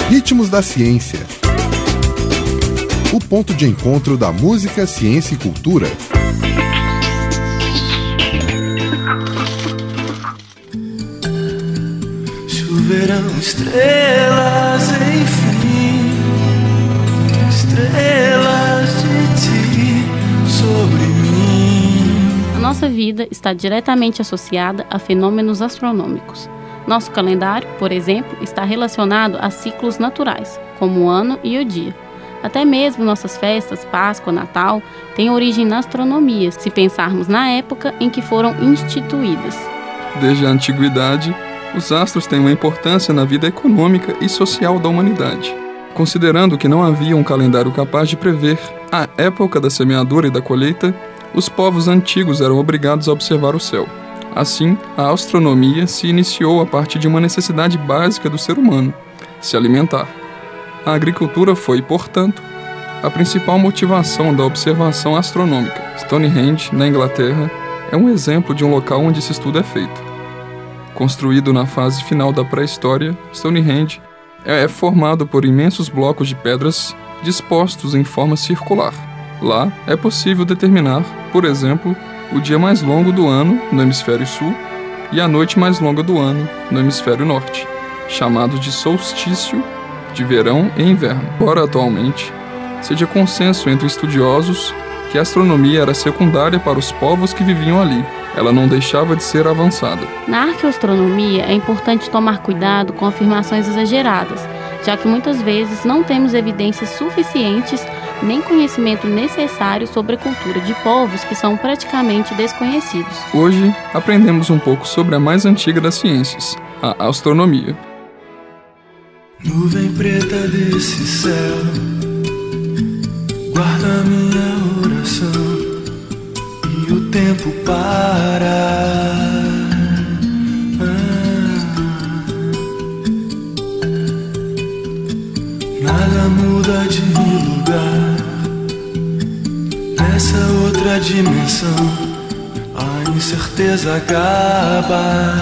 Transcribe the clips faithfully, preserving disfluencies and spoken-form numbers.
Ritmos da Ciência. O ponto de encontro da música, ciência e cultura. Choverão estrelas, enfim, estrelas de ti sobre mim. A nossa vida está diretamente associada a fenômenos astronômicos. Nosso calendário, por exemplo, está relacionado a ciclos naturais, como o ano e o dia. Até mesmo nossas festas, Páscoa, Natal, têm origem na astronomia, se pensarmos na época em que foram instituídas. Desde a antiguidade, os astros têm uma importância na vida econômica e social da humanidade. Considerando que não havia um calendário capaz de prever a época da semeadura e da colheita, os povos antigos eram obrigados a observar o céu. Assim, a astronomia se iniciou a partir de uma necessidade básica do ser humano: se alimentar. A agricultura foi, portanto, a principal motivação da observação astronômica. Stonehenge, na Inglaterra, é um exemplo de um local onde esse estudo é feito. Construído na fase final da pré-história, Stonehenge é formado por imensos blocos de pedras dispostos em forma circular. Lá é possível determinar, por exemplo, o dia mais longo do ano no hemisfério sul e a noite mais longa do ano no hemisfério norte, chamados de solstício de verão e inverno. Embora atualmente seja consenso entre estudiosos que a astronomia era secundária para os povos que viviam ali, ela não deixava de ser avançada. Na arqueoastronomia é importante tomar cuidado com afirmações exageradas, já que muitas vezes não temos evidências suficientes nem conhecimento necessário sobre a cultura de povos que são praticamente desconhecidos. Hoje aprendemos um pouco sobre a mais antiga das ciências, a astronomia. Nuvem preta desse céu, guarda minha oração e o tempo para. Ah, nada muda de lugar nessa outra dimensão, a incerteza acaba.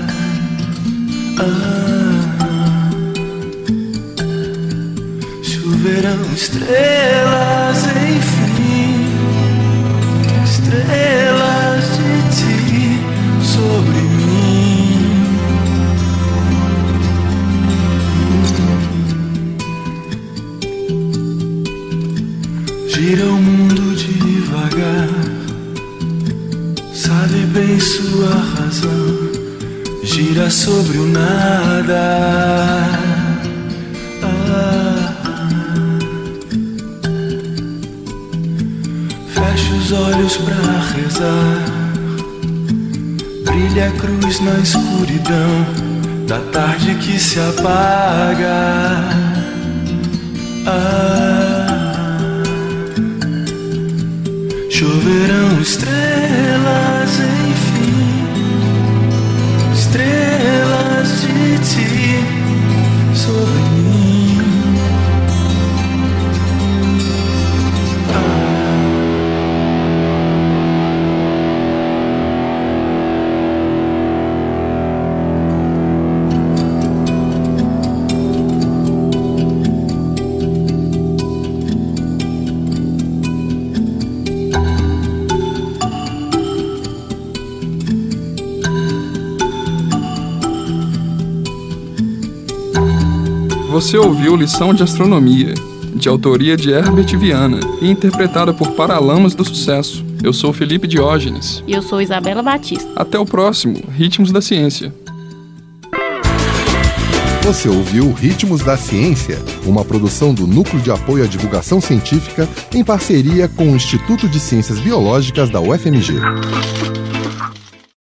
Ah, choverão estrelas, enfim, estrelas de ti sobre mim. Gira o mundo devagar, sabe bem sua razão, gira sobre o nada. Fecha os olhos pra rezar, brilha a cruz na escuridão da tarde que se apaga. Ah, choverão estrelas, enfim, estrelas de ti sobre mim. Você ouviu Lição de Astronomia, de autoria de Herbert Viana e interpretada por Paralamas do Sucesso. Eu sou Felipe Diógenes. E eu sou Isabela Batista. Até o próximo Ritmos da Ciência. Você ouviu Ritmos da Ciência, uma produção do Núcleo de Apoio à Divulgação Científica em parceria com o Instituto de Ciências Biológicas da U F M G.